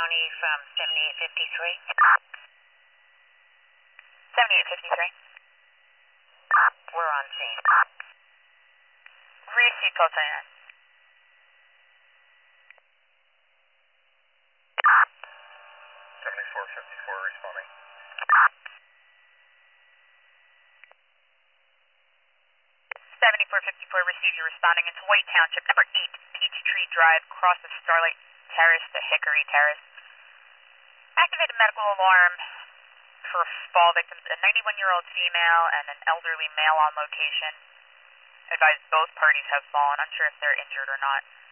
County from 7853. 7853. We're on scene. Receive call 29. 7454 responding. 7454 received you responding into White Township, number 8, Peachtree Drive, cross of Starlight Terrace to Hickory Terrace. Activated medical alarm for fall victims, a 91-year-old female and an elderly male on location. Advised both parties have fallen. Unsure if they're injured or not.